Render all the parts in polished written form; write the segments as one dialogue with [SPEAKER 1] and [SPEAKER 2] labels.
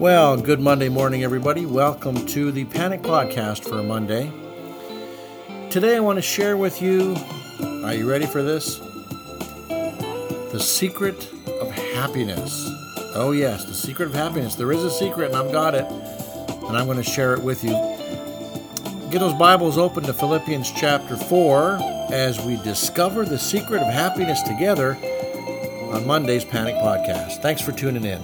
[SPEAKER 1] Well, good Monday morning, everybody. Welcome to the Panic Podcast for a Monday. Today I want to share with you, are you ready for this? The secret of happiness. Oh yes, the secret of happiness. There is a secret and I've got it, and I'm going to share it with you. Get those Bibles open to Philippians chapter 4 as we discover the secret of happiness together on Monday's Panic Podcast. Thanks for tuning in.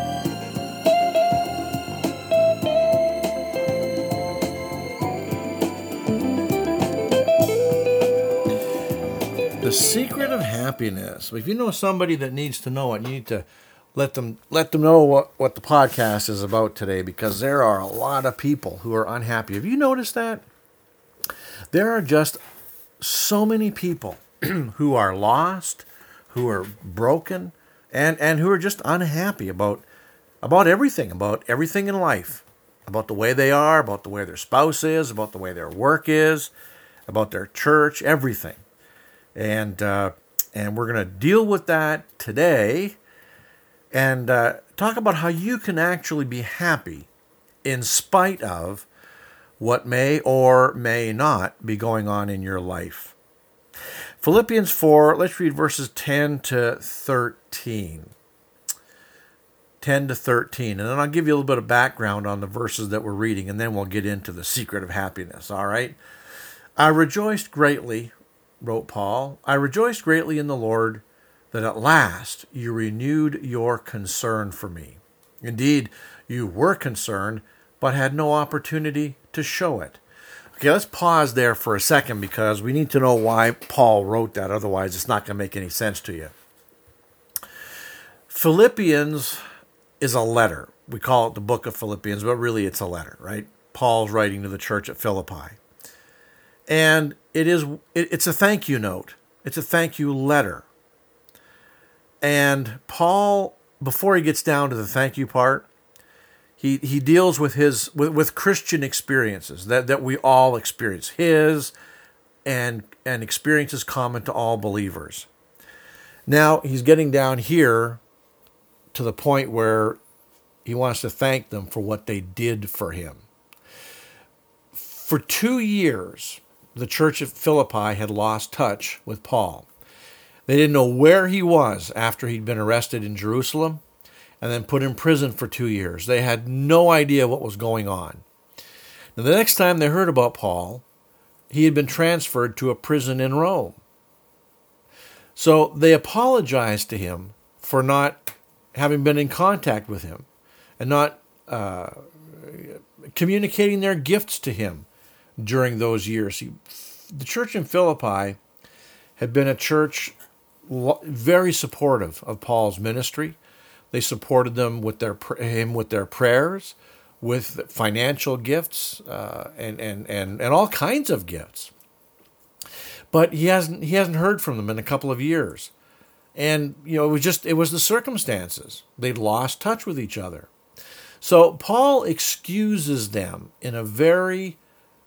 [SPEAKER 1] The secret of happiness. If you know somebody that needs to know it, you need to let them know what the podcast is about today, because there are a lot of people who are unhappy. Have you noticed that? There are just so many people who are lost, who are broken, and who are just unhappy about everything in life, about the way they are, about the way their spouse is, about the way their work is, about their church, everything. And we're going to deal with that today and talk about how you can actually be happy in spite of what may or may not be going on in your life. Philippians 4, let's read verses 10 to 13. 10 to 13. And then I'll give you a little bit of background on the verses that we're reading, and then we'll get into the secret of happiness, all right? I rejoiced greatly, wrote Paul, I rejoiced greatly in the Lord that at last you renewed your concern for me. Indeed, you were concerned, but had no opportunity to show it. Okay, let's pause there for a second, because we need to know why Paul wrote that. Otherwise, it's not going to make any sense to you. Philippians is a letter. We call it the book of Philippians, but really it's a letter, right? Paul's writing to the church at Philippi. And it's a thank you note. It's a thank you letter. And Paul, before he gets down to the thank you part, he deals with Christian experiences that we all experience, his and experiences common to all believers. Now he's getting down here to the point where he wants to thank them for what they did for him. For 2 years, the church at Philippi had lost touch with Paul. They didn't know where he was after he'd been arrested in Jerusalem and then put in prison for 2 years. They had no idea what was going on. Now, the next time they heard about Paul, he had been transferred to a prison in Rome. So they apologized to him for not having been in contact with him and not communicating their gifts to him during those years. The church in Philippi had been a church very supportive of Paul's ministry. They supported him with their prayers, with financial gifts, and all kinds of gifts. But he hasn't heard from them in a couple of years, and it was the circumstances. They'd lost touch with each other. So Paul excuses them in a very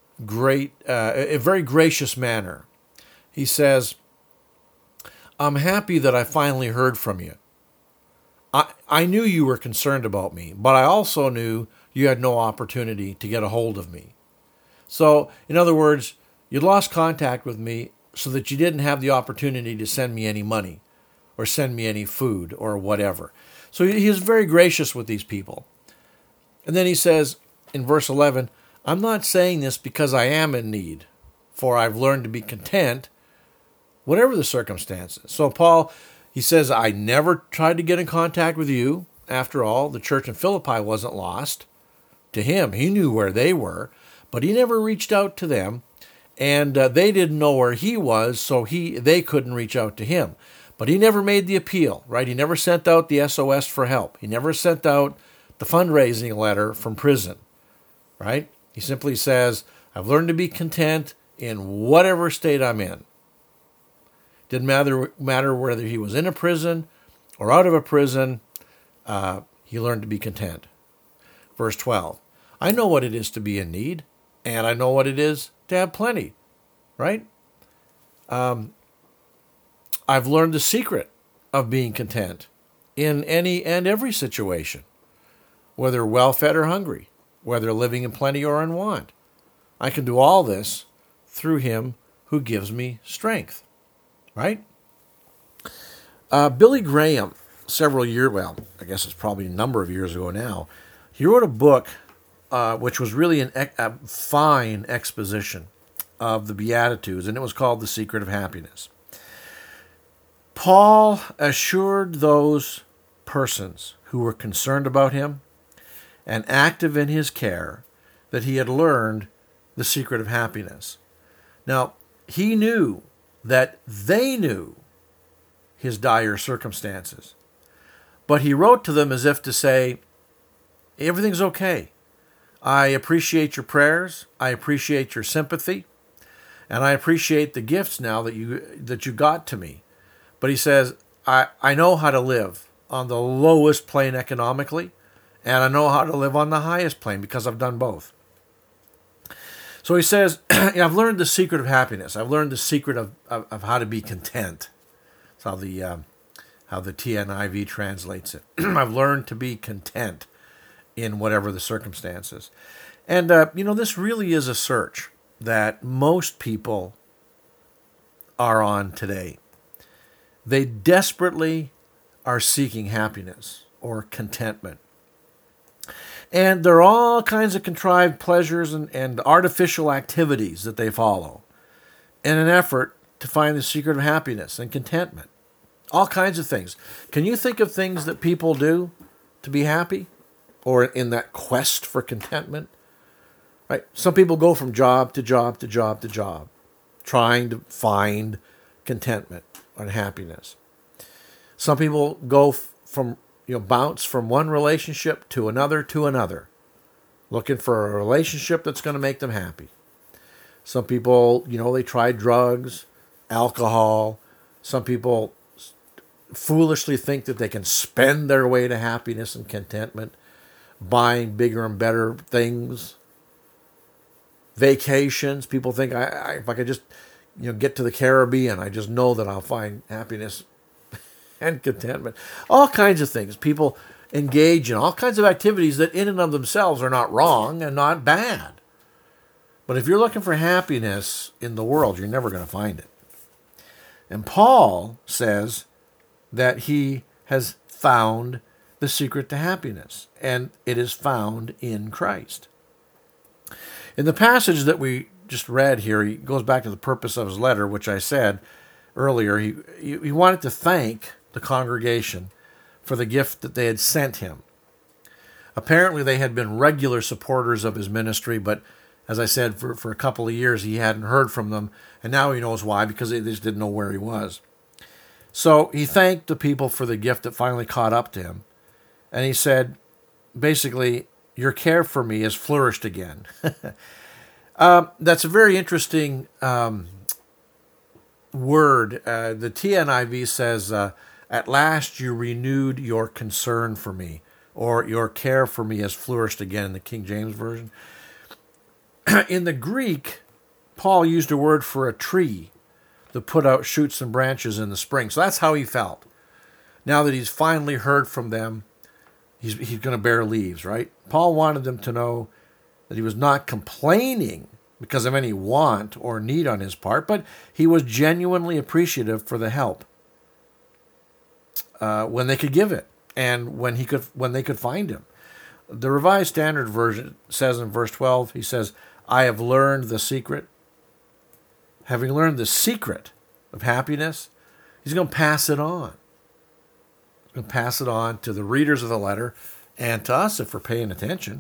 [SPEAKER 1] gracious manner. He says, I'm happy that I finally heard from you. I knew you were concerned about me, but I also knew you had no opportunity to get a hold of me. So, in other words, you lost contact with me so that you didn't have the opportunity to send me any money or send me any food or whatever. So he is very gracious with these people. And then he says in verse 11, I'm not saying this because I am in need, for I've learned to be content, whatever the circumstances. So Paul, he says, I never tried to get in contact with you. After all, the church in Philippi wasn't lost to him. He knew where they were, but he never reached out to them, and they didn't know where he was, so they couldn't reach out to him. But he never made the appeal, right? He never sent out the SOS for help. He never sent out the fundraising letter from prison, right? He simply says, I've learned to be content in whatever state I'm in. Didn't matter whether he was in a prison or out of a prison, he learned to be content. Verse 12, I know what it is to be in need, and I know what it is to have plenty, right? I've learned the secret of being content in any and every situation. whether well-fed or hungry, whether living in plenty or in want. I can do all this through him who gives me strength. Right? Billy Graham, I guess it's probably a number of years ago now, he wrote a book which was really a fine exposition of the Beatitudes, and it was called The Secret of Happiness. Paul assured those persons who were concerned about him and active in his care that he had learned the secret of happiness. Now, he knew that they knew his dire circumstances, but he wrote to them as if to say, everything's okay. I appreciate your prayers. I appreciate your sympathy. And I appreciate the gifts now that you got to me. But he says, I know how to live on the lowest plane economically, and I know how to live on the highest plane because I've done both. So he says, I've learned the secret of happiness. I've learned the secret of how to be content. That's how the TNIV translates it. I've learned to be content in whatever the circumstances. And, this really is a search that most people are on today. They desperately are seeking happiness or contentment. And there are all kinds of contrived pleasures and artificial activities that they follow in an effort to find the secret of happiness and contentment. All kinds of things. Can you think of things that people do to be happy or in that quest for contentment? Right? Some people go from job to job to job to job, trying to find contentment and happiness. Some people go bounce from one relationship to another, looking for a relationship that's going to make them happy. Some people, they try drugs, alcohol. Some people foolishly think that they can spend their way to happiness and contentment, buying bigger and better things. Vacations. People think if I could just get to the Caribbean, I just know that I'll find happiness and contentment. All kinds of things. People engage in all kinds of activities that in and of themselves are not wrong and not bad. But if you're looking for happiness in the world, you're never going to find it. And Paul says that he has found the secret to happiness, and it is found in Christ. In the passage that we just read here, he goes back to the purpose of his letter, which I said earlier. He wanted to thank the congregation for the gift that they had sent him. Apparently, they had been regular supporters of his ministry, but as I said, for a couple of years, he hadn't heard from them, and now he knows why, because they just didn't know where he was. So he thanked the people for the gift that finally caught up to him, and he said, basically, your care for me has flourished again. That's a very interesting word. The TNIV says, at last you renewed your concern for me, or your care for me has flourished again in the King James Version. In the Greek, Paul used a word for a tree that put out shoots and branches in the spring. So that's how he felt. Now that he's finally heard from them, he's going to bear leaves, right? Paul wanted them to know that he was not complaining because of any want or need on his part, but he was genuinely appreciative for the help when they could give it and when they could find him. The Revised Standard Version says in verse 12, he says, I have learned the secret. Having learned the secret of happiness, he's going to pass it on. He's going to pass it on to the readers of the letter and to us if we're paying attention.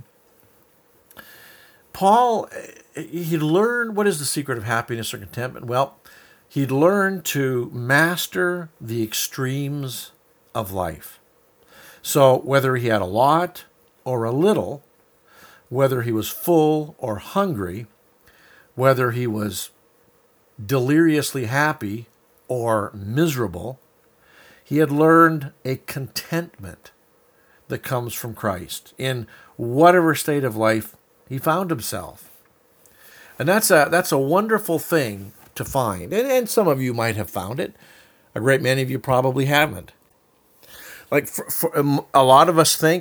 [SPEAKER 1] Paul, he'd learned what is the secret of happiness or contentment. Well, he'd learned to master the extremes of life. So whether he had a lot or a little, whether he was full or hungry, whether he was deliriously happy or miserable, he had learned a contentment that comes from Christ in whatever state of life he found himself. And that's a wonderful thing to find. And some of you might have found it. A great many of you probably haven't. Like for a lot of us think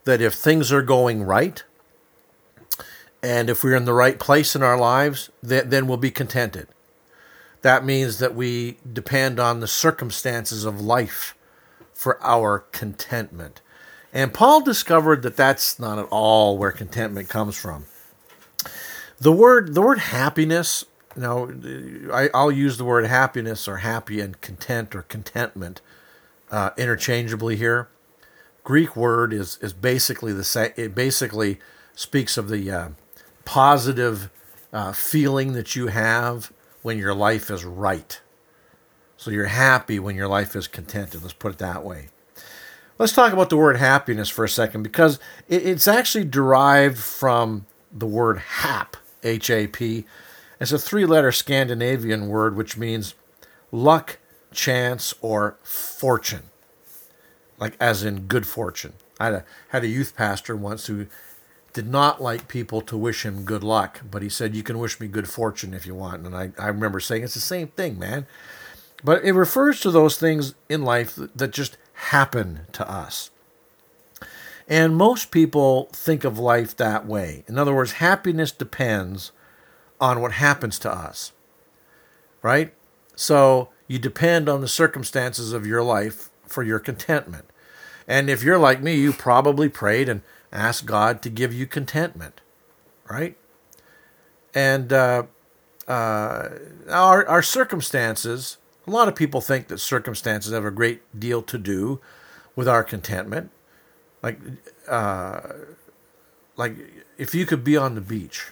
[SPEAKER 1] that if things are going right, and if we're in the right place in our lives, then we'll be contented. That means that we depend on the circumstances of life for our contentment. And Paul discovered that that's not at all where contentment comes from. The word happiness, I'll use the word happiness or happy and content or contentment interchangeably here. Greek word is basically the same. It basically speaks of the positive feeling that you have when your life is right. So you're happy when your life is contented. Let's put it that way. Let's talk about the word happiness for a second, because it's actually derived from the word hap, H-A-P. It's a 3-letter Scandinavian word which means luck, chance, or fortune, like as in good fortune. I had a youth pastor once who did not like people to wish him good luck, but he said, you can wish me good fortune if you want. And I remember saying, it's the same thing, man. But it refers to those things in life that just happen to us. And most people think of life that way. In other words, happiness depends on what happens to us, right? So you depend on the circumstances of your life for your contentment. And if you're like me, you probably prayed and asked God to give you contentment, right? And our circumstances, a lot of people think that circumstances have a great deal to do with our contentment. Like if you could be on the beach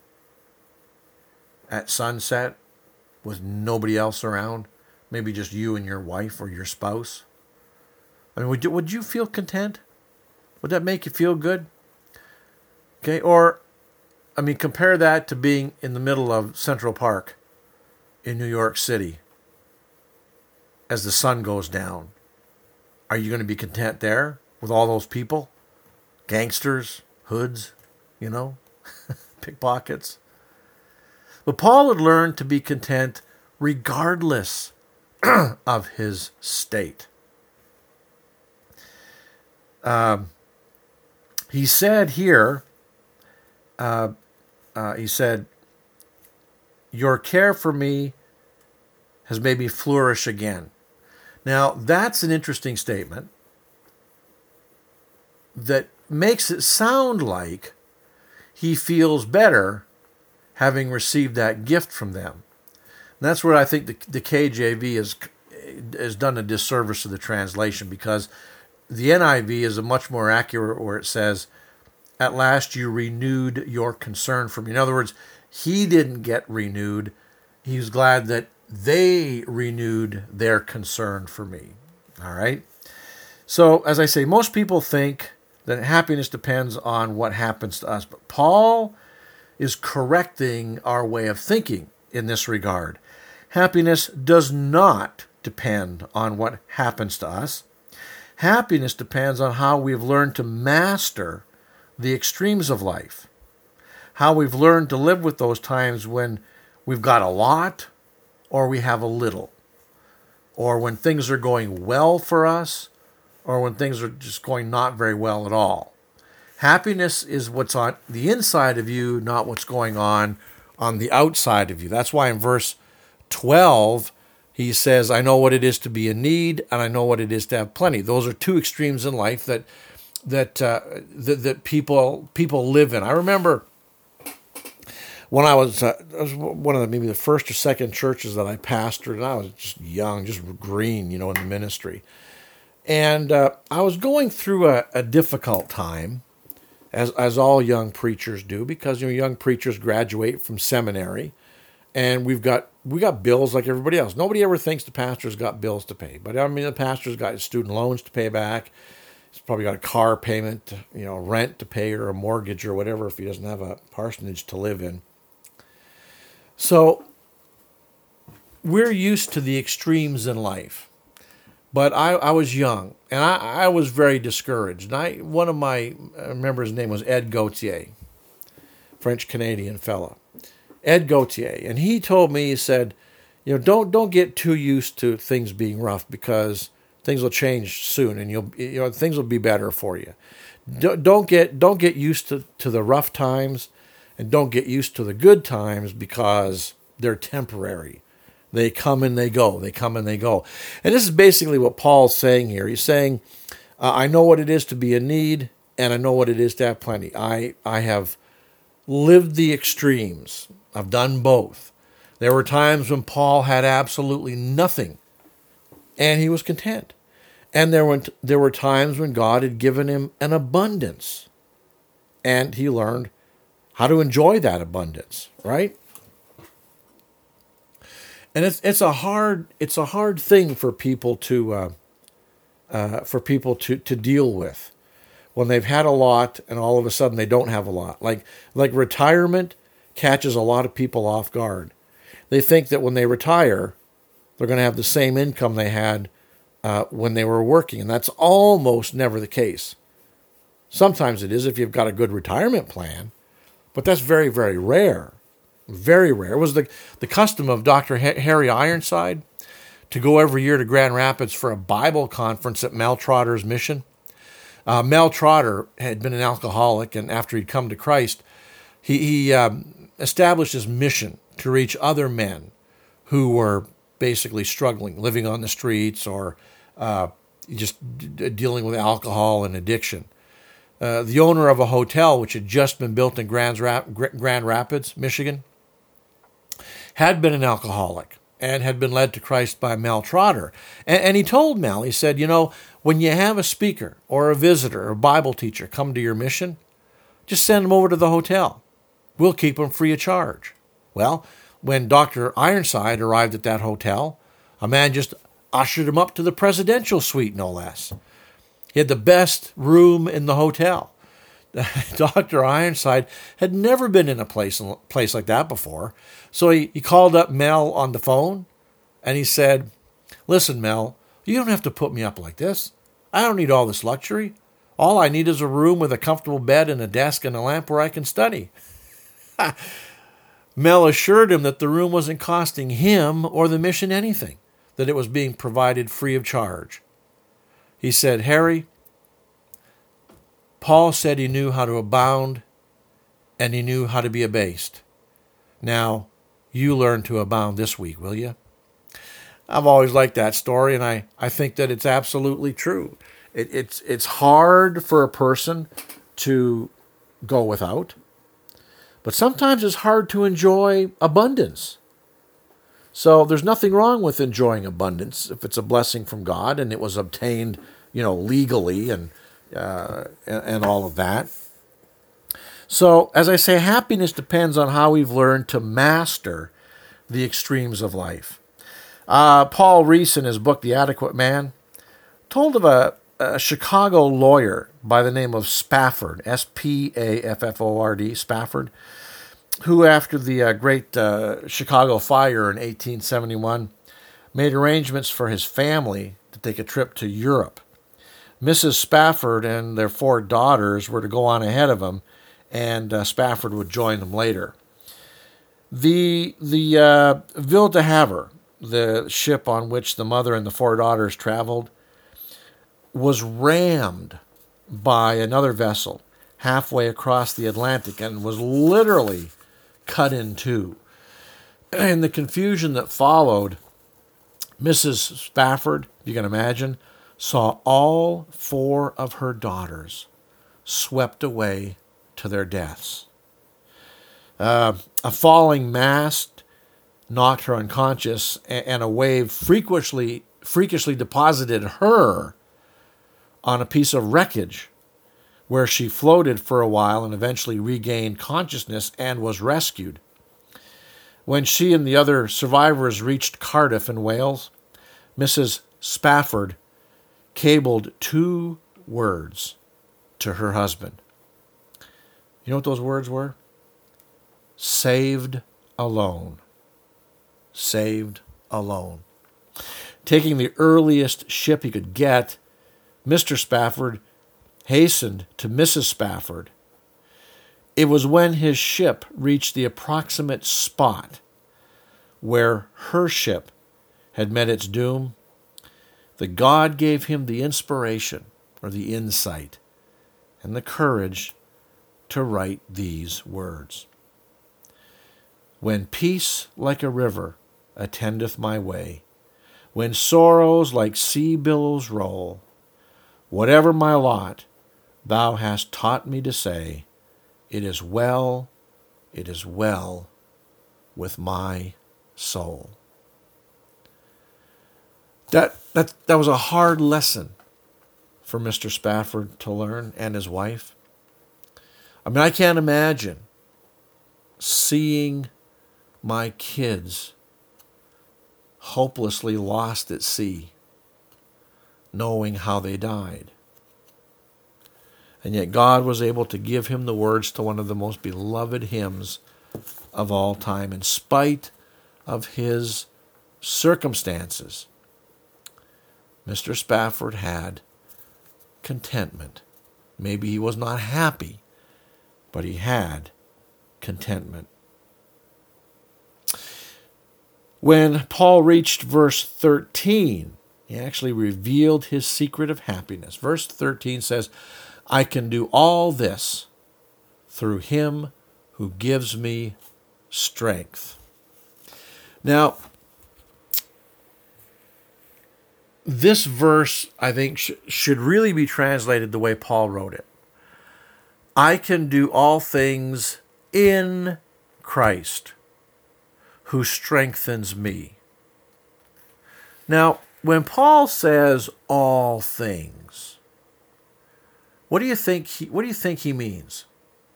[SPEAKER 1] at sunset with nobody else around, maybe just you and your wife or your spouse, I mean, would you feel content? Would that make you feel good? Okay, or, I mean, compare that to being in the middle of Central Park in New York City as the sun goes down. Are you going to be content there with all those people? Gangsters, hoods, pickpockets. But Paul had learned to be content regardless of his state. He said here, your care for me has made me flourish again. Now, that's an interesting statement that makes it sound like he feels better having received that gift from them. And that's where I think the KJV has done a disservice to the translation, because the NIV is a much more accurate, where it says, at last you renewed your concern for me. In other words, he didn't get renewed. He was glad that they renewed their concern for me. All right? So, as I say, most people think that happiness depends on what happens to us. But Paul is correcting our way of thinking in this regard. Happiness does not depend on what happens to us. Happiness depends on how we've learned to master the extremes of life, how we've learned to live with those times when we've got a lot or we have a little, or when things are going well for us or when things are just going not very well at all. Happiness is what's on the inside of you, not what's going on the outside of you. That's why in verse 12, he says, I know what it is to be in need, and I know what it is to have plenty. Those are two extremes in life that people live in. I remember when I was one of maybe the first or second churches that I pastored, and I was just young, just green, in the ministry. And I was going through a difficult time, as all young preachers do, because young preachers graduate from seminary, and we got bills like everybody else. Nobody ever thinks the pastor's got bills to pay, but I mean the pastor's got student loans to pay back. He's probably got a car payment, rent to pay, or a mortgage or whatever if he doesn't have a parsonage to live in. So we're used to the extremes in life. But I was young, and I was very discouraged. And I remember his name was Ed Gauthier, French-Canadian fella. Ed Gauthier. And he told me, he said, don't get too used to things being rough, because things will change soon, and things will be better for you. Don't get used to the rough times, and don't get used to the good times, because they're temporary. They come and they go. They come and they go. And this is basically what Paul's saying here. He's saying, I know what it is to be in need, and I know what it is to have plenty. I have lived the extremes. I've done both. There were times when Paul had absolutely nothing, and he was content. And there were times when God had given him an abundance, and he learned how to enjoy that abundance, right? And it's a hard thing for people to deal with when they've had a lot and all of a sudden they don't have a lot. Like retirement catches a lot of people off guard. They think that when they retire, they're going to have the same income they had when they were working, and that's almost never the case. Sometimes it is if you've got a good retirement plan, but that's very, very rare. Very rare. It was the custom of Dr. Harry Ironside to go every year to Grand Rapids for a Bible conference at Mel Trotter's mission. Mel Trotter had been an alcoholic, and after he'd come to Christ, he established his mission to reach other men who were basically struggling, living on the streets, or just dealing with alcohol and addiction. The owner of a hotel, which had just been built in Grand Rapids, Michigan, had been an alcoholic and had been led to Christ by Mel Trotter. And he told Mel, he said, when you have a speaker or a visitor or a Bible teacher come to your mission, just send them over to the hotel. We'll keep them free of charge. Well, when Dr. Ironside arrived at that hotel, a man just ushered him up to the presidential suite, no less. He had the best room in the hotel. Dr. Ironside had never been in a place like that before. So he called up Mel on the phone, and he said, "Listen, Mel, you don't have to put me up like this. I don't need all this luxury. All I need is a room with a comfortable bed and a desk and a lamp where I can study." Mel assured him that the room wasn't costing him or the mission anything, that it was being provided free of charge. He said, "Harry, Paul said he knew how to abound and he knew how to be abased. Now, you learn to abound this week, will you?" I've always liked that story, and I think that it's absolutely true. It's hard for a person to go without, but sometimes it's hard to enjoy abundance. So there's nothing wrong with enjoying abundance if it's a blessing from God and it was obtained, legally and all of that. So, as I say, happiness depends on how we've learned to master the extremes of life. Paul Rees, in his book, The Adequate Man, told of a Chicago lawyer by the name of Spafford, Spafford, Spafford, who, after the great Chicago fire in 1871, made arrangements for his family to take a trip to Europe. Mrs. Spafford and their 4 daughters were to go on ahead of him, and Spafford would join them later. The Ville de Havre, the ship on which the mother and the 4 daughters traveled, was rammed by another vessel halfway across the Atlantic and was literally cut in two. In the confusion that followed, Mrs. Spafford, you can imagine, saw all 4 of her daughters swept away to their deaths. A falling mast knocked her unconscious, and a wave freakishly deposited her on a piece of wreckage, where she floated for a while and eventually regained consciousness and was rescued. When she and the other survivors reached Cardiff in Wales, Mrs. Spafford cabled 2 words to her husband. You know what those words were? Saved alone. Saved alone. Taking the earliest ship he could get, Mr. Spafford hastened to Mrs. Spafford. It was when his ship reached the approximate spot where her ship had met its doom that God gave him the inspiration or the insight, and the courage to write these words. When peace like a river attendeth my way, when sorrows like sea billows roll, whatever my lot, thou hast taught me to say, it is well with my soul. That was a hard lesson for Mr. Spafford to learn and his wife. I mean, I can't imagine seeing my kids hopelessly lost at sea, knowing how they died. And yet God was able to give him the words to one of the most beloved hymns of all time, in spite of his circumstances. Mr. Spafford had contentment. Maybe he was not happy, but he had contentment. When Paul reached verse 13, he actually revealed his secret of happiness. Verse 13 says, I can do all this through him who gives me strength. Now, this verse, I think, should really be translated the way Paul wrote it. I can do all things in Christ who strengthens me. Now, when Paul says all things, what do you think he means?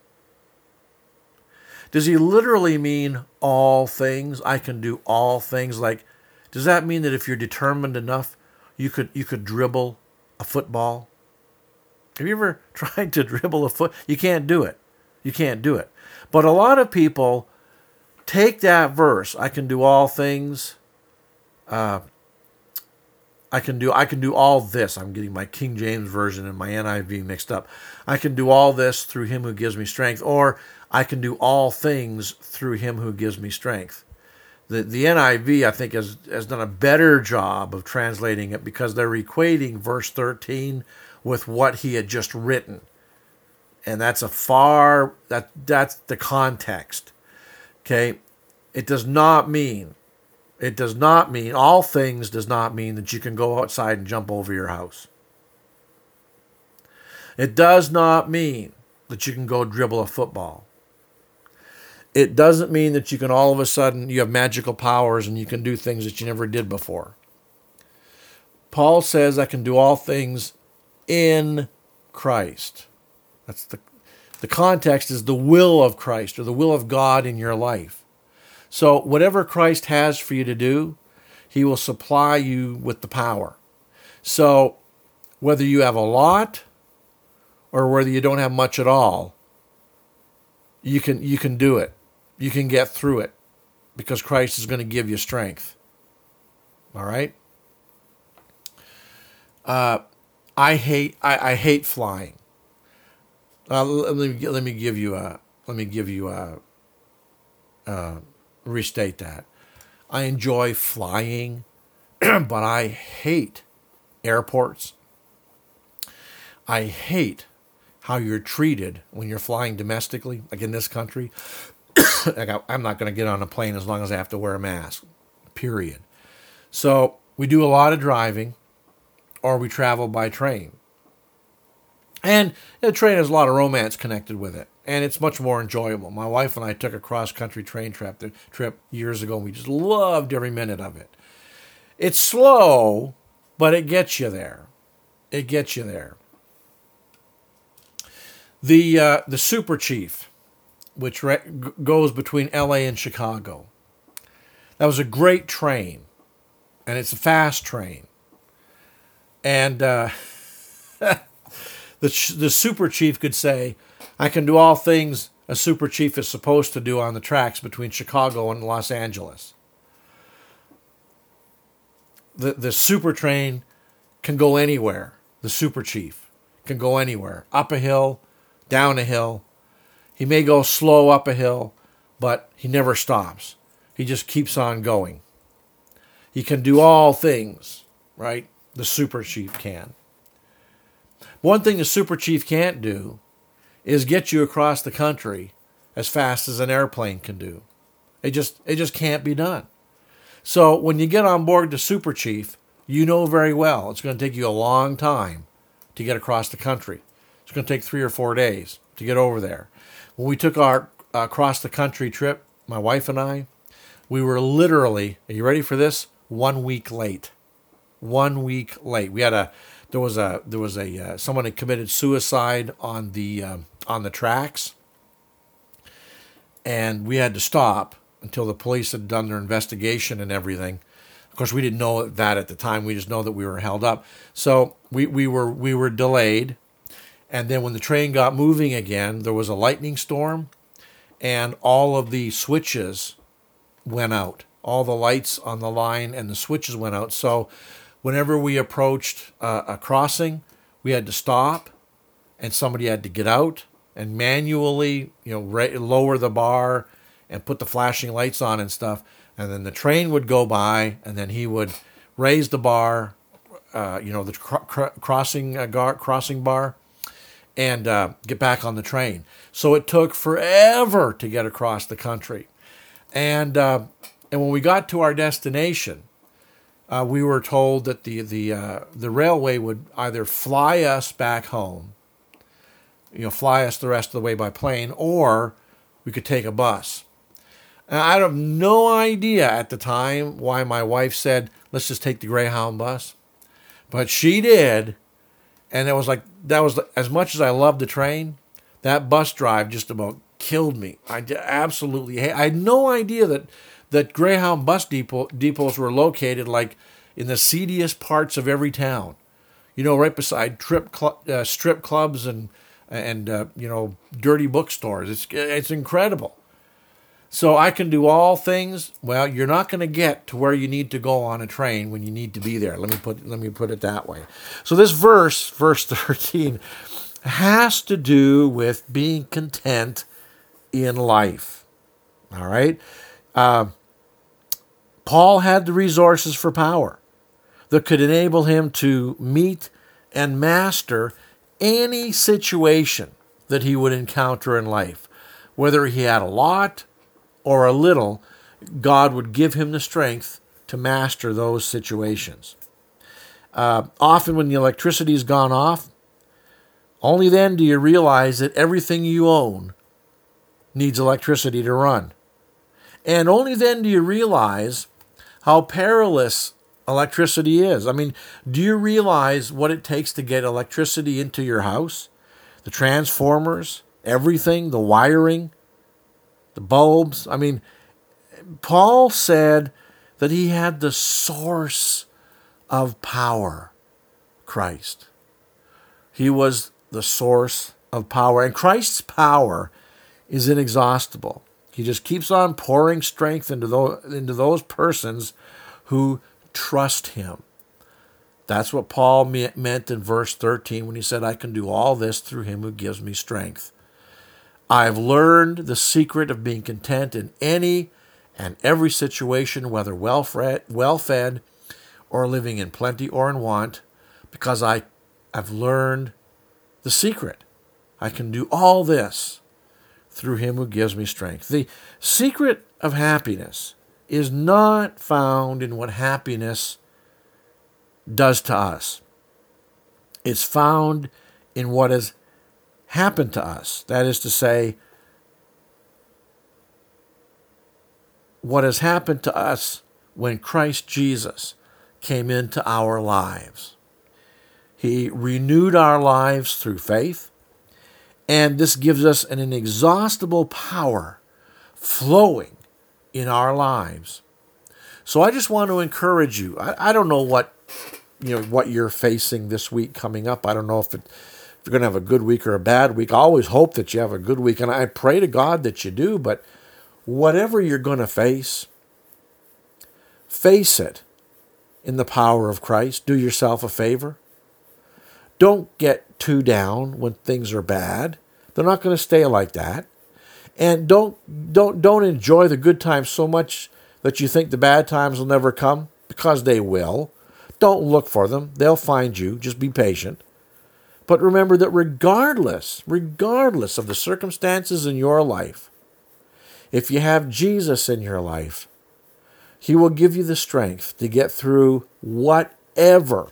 [SPEAKER 1] Does he literally mean all things? I can do all things. Like, does that mean that if you're determined enough, you could dribble a football? Have you ever tried to dribble a foot? You can't do it. You can't do it. But a lot of people take that verse, I can do all things. I can do all this. I'm getting my King James Version and my NIV mixed up. I can do all this through him who gives me strength, or I can do all things through him who gives me strength. The NIV, I think, has done a better job of translating it because they're equating verse 13 with what he had just written. And that's that's the context. Okay? It does not mean, all things does not mean that you can go outside and jump over your house. It does not mean that you can go dribble a football. It doesn't mean that you can all of a sudden, you have magical powers and you can do things that you never did before. Paul says, I can do all things in Christ. That's the context is the will of Christ or the will of God in your life. So whatever Christ has for you to do, he will supply you with the power. So whether you have a lot or whether you don't have much at all, you can do it. You can get through it because Christ is going to give you strength. All right? I hate flying. Let me give you restate that. I enjoy flying, but I hate airports. I hate how you're treated when you're flying domestically, like in this country. Like I'm not going to get on a plane as long as I have to wear a mask, period. So we do a lot of driving, or we travel by train. And the train has a lot of romance connected with it, and it's much more enjoyable. My wife and I took a cross-country train trip years ago, and we just loved every minute of it. It's slow, but it gets you there. It gets you there. The Super Chief, which goes between L.A. and Chicago, that was a great train, and it's a fast train. And the Super Chief could say, I can do all things a Super Chief is supposed to do on the tracks between Chicago and Los Angeles. The Super Train can go anywhere. The Super Chief can go anywhere. Up a hill, down a hill. He may go slow up a hill, but he never stops. He just keeps on going. He can do all things, right? The Super Chief can. One thing the Super Chief can't do is get you across the country as fast as an airplane can do. It just can't be done. So when you get on board the Super Chief, you know very well it's going to take you a long time to get across the country. It's going to take 3 or 4 days to get over there. When we took our across the country trip, my wife and I, we were literally, are you ready for this? 1 week late. 1 week late. There was someone had committed suicide on the tracks, and we had to stop until the police had done their investigation and everything. Of course, we didn't know that at the time. We just know that we were held up. So we were delayed, and then when the train got moving again, there was a lightning storm, and all of the switches went out. All the lights on the line and the switches went out. So whenever we approached a crossing, we had to stop, and somebody had to get out and manually, lower the bar and put the flashing lights on and stuff. And then the train would go by, and then he would raise the bar, the crossing bar, and get back on the train. So it took forever to get across the country. And when we got to our destination, we were told that the railway would either fly us back home, fly us the rest of the way by plane, or we could take a bus. And I have no idea at the time why my wife said, let's just take the Greyhound bus. But she did, and that was as much as I loved the train, that bus drive just about killed me. I had no idea that Greyhound bus depots were located like in the seediest parts of every town, right beside strip clubs and dirty bookstores. It's incredible. So I can do all things. Well, you're not going to get to where you need to go on a train when you need to be there. Let me put it that way. So this verse 13, has to do with being content in life. All right. Paul had the resources for power that could enable him to meet and master any situation that he would encounter in life. Whether he had a lot or a little, God would give him the strength to master those situations. Often when the electricity's gone off, only then do you realize that everything you own needs electricity to run. And only then do you realize how perilous electricity is. I mean, do you realize what it takes to get electricity into your house? The transformers, everything, the wiring, the bulbs. I mean, Paul said that he had the source of power, Christ. He was the source of power. And Christ's power is inexhaustible. He just keeps on pouring strength into those persons who trust him. That's what Paul meant in verse 13 when he said, I can do all this through him who gives me strength. I've learned the secret of being content in any and every situation, whether well-fed or living in plenty or in want, because I've learned the secret. I can do all this through him who gives me strength. The secret of happiness is not found in what happiness does to us. It's found in what has happened to us. That is to say, what has happened to us when Christ Jesus came into our lives. He renewed our lives through faith, and this gives us an inexhaustible power flowing in our lives. So I just want to encourage you. I don't know what you're facing this week coming up. I don't know if you're going to have a good week or a bad week. I always hope that you have a good week, and I pray to God that you do. But whatever you're going to face it in the power of Christ. Do yourself a favor. Don't get too down when things are bad. They're not going to stay like that. And don't enjoy the good times so much that you think the bad times will never come, because they will. Don't look for them. They'll find you. Just be patient. But remember that regardless of the circumstances in your life, if you have Jesus in your life, He will give you the strength to get through whatever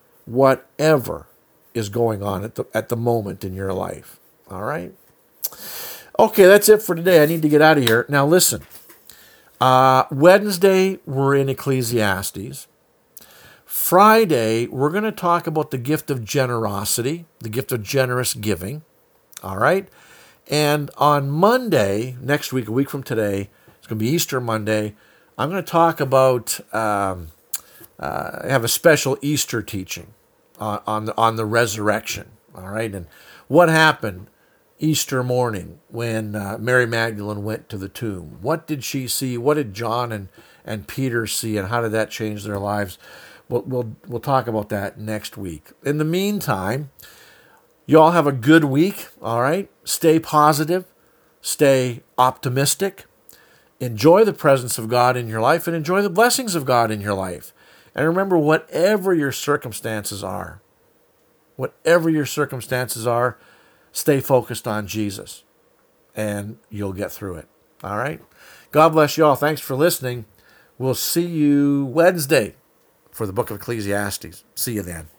[SPEAKER 1] is going on at the moment in your life. All right? Okay, that's it for today. I need to get out of here. Now listen, Wednesday we're in Ecclesiastes. Friday, we're going to talk about the gift of generosity, the gift of generous giving. All right? And on Monday, next week, a week from today, it's going to be Easter Monday, I'm going to talk about, have a special Easter teaching on the resurrection. All right? And what happened Easter morning when Mary Magdalene went to the tomb? What did she see? What did John and Peter see? And how did that change their lives? We'll talk about that next week. In the meantime, you all have a good week, all right? Stay positive. Stay optimistic. Enjoy the presence of God in your life and enjoy the blessings of God in your life. And remember, whatever your circumstances are, stay focused on Jesus and you'll get through it, all right? God bless you all. Thanks for listening. We'll see you Wednesday for the book of Ecclesiastes. See you then.